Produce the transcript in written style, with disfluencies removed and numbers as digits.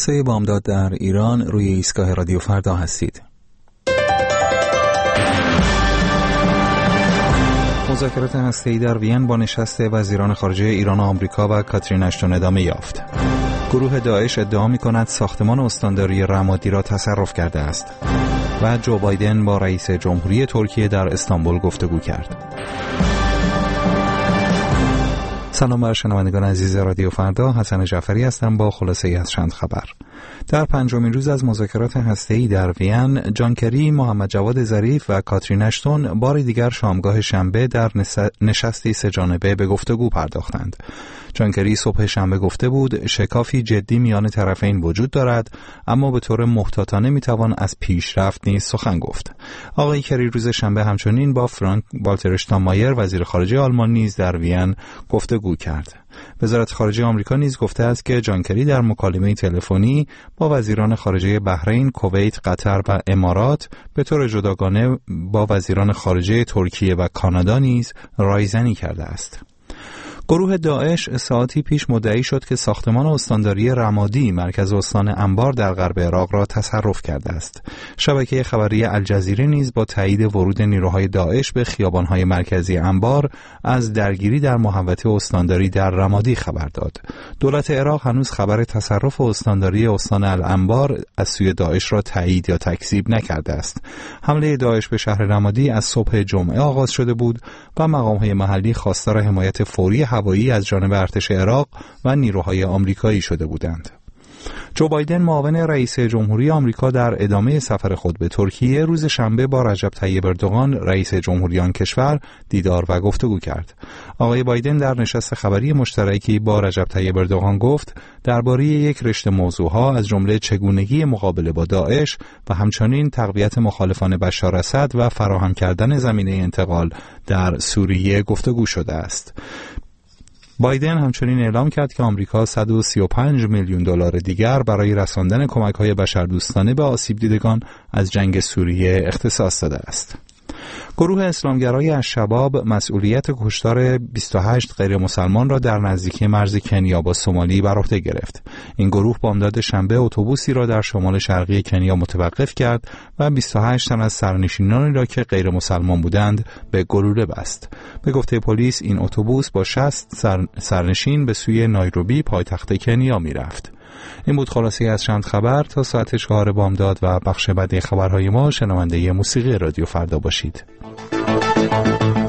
خلاصه بامداد در ایران روی ایستگاه رادیو فردا هستید. مذاکرات هسته‌ای در وین با نشست وزیران خارجه ایران و آمریکا و کاترین اشتون ادامه یافت. گروه داعش ادعا می‌کند ساختمان استانداری رمادی را تصرف کرده است. و جو بایدن با رئیس جمهوری ترکیه در استانبول گفتگو کرد. سلام بر شنوندگان عزیز رادیو فردا، حسن جعفری هستم با خلاصه‌ای از چند خبر. در پنجمین روز از مذاکرات هسته‌ای در وین، جان کری، محمد جواد ظریف و کاترین اشتون بار دیگر شامگاه شنبه در نشستی سه‌جانبه به گفتگو پرداختند. جان کری صبح شنبه گفته بود شکافی جدی میان طرفین وجود دارد، اما به طور محتاطانه میتوان از پیشرفت نیز سخن گفت. آقای کری روز شنبه همچنین با فرانک والتر اشتاینمایر وزیر خارجه آلمان نیز در وین گفتگو کرد. وزارت خارجه آمریکا نیز گفته است که جان کری در مکالمه تلفنی با وزیران خارجه بحرین، کویت، قطر و امارات به طور جداگانه با وزیران خارجه ترکیه و کانادا نیز رایزنی کرده است. گروه داعش ساعتی پیش مدعی شد که ساختمان استانداری رمادی مرکز استان انبار در غرب عراق را تصرف کرده است. شبکه خبری الجزیره نیز با تایید ورود نیروهای داعش به خیابان‌های مرکزی انبار از درگیری در محوطه استانداری در رمادی خبر داد. دولت عراق هنوز خبر تصرف استانداری استان الانبار از سوی داعش را تایید یا تکذیب نکرده است. حمله داعش به شهر رمادی از صبح جمعه آغاز شده بود و مقام‌های محلی خواستار حمایت فوری هوایی از جانب ارتش عراق و نیروهای آمریکایی شده بودند. جو بایدن معاون رئیس جمهوری آمریکا در ادامه سفر خود به ترکیه روز شنبه با رجب طیب اردوغان رئیس جمهوری آن کشور دیدار و گفتگو کرد. آقای بایدن در نشست خبری مشترکی با رجب طیب اردوغان گفت درباره یک رشته موضوعها از جمله چگونگی مقابله با داعش و همچنین تقویت مخالفان بشار اسد و فراهم کردن زمینه انتقال در سوریه گفتگو شده است. بایدن همچنین اعلام کرد که آمریکا 135 میلیون دلار دیگر برای رساندن کمک‌های بشردوستانه به آسیب دیدگان از جنگ سوریه اختصاص داده است. گروه اسلامگرای الشباب مسئولیت کشتار 28 غیر مسلمان را در نزدیکی مرز کنیا با سومالی بر عهده گرفت. این گروه بامداد شنبه اتوبوسی را در شمال شرقی کنیا متوقف کرد و 28 تن از سرنشینانی را که غیر مسلمان بودند به گلوله بست. به گفته پلیس این اتوبوس با 60 سرنشین به سوی نایروبی پایتخت کنیا می‌رفت. این بود خلاصه از چند خبر. تا ساعت 4 بامداد و بخش بعدی خبرهای ما شنونده موسیقی رادیو فردا باشید.